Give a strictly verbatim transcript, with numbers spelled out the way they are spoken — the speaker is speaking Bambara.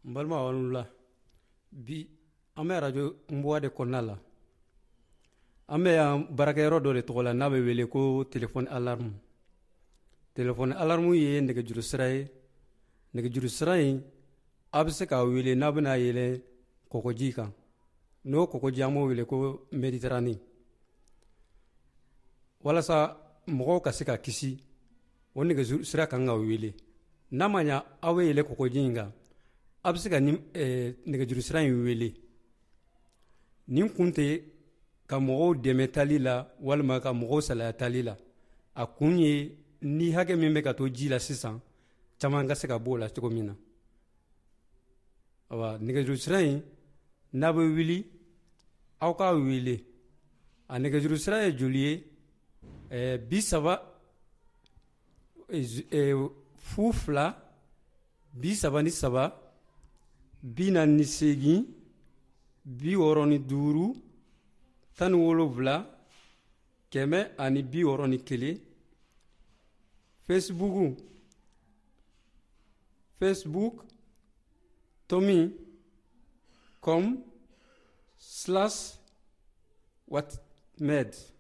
n balima wala bi an bɛ radio Nbuwa de kɔnɔna la. An bɛ yan baarakɛyɔrɔ dɔ de tɔgɔ la n'a bɛ wele ko téléphone alarme. Téléphone alarme ye nɛgɛjuru sira ye. Nɛgɛjuru sira in a bɛ se k'a wele n'a bɛna yɛlɛn kɔgɔji kan. N'o kɔgɔji an b'o wele ko Méditerranée. Walasa mɔgɔw ka se ka kisi, o nɛgɛjuru sira kan ka wele. N'a ma ɲɛ aw bɛ yɛlɛn kɔgɔji in kan, a bɛ se ka nɛgɛjuru sira in wele. Nin kun tɛ ka mɔgɔw dɛmɛ tali la walima ka mɔgɔw salaya tali la. A kun ye ni hakɛ min bɛ ka to ji la sisan, caman ka se ka bɔ o la cogo min na. Awa nɛgɛjuru sira in n'a bɛ wuli, aw k'a wele. A nɛgɛjuru sira ye joli ye? Ɛɛ bi saba fu fila bi saba ni saba bi naani ni seegin bi wɔɔrɔ ni duuru tan ni wolonwula kɛmɛ ani bi wɔɔrɔ ni kelen. Facebook Facebook tomi com slash watmed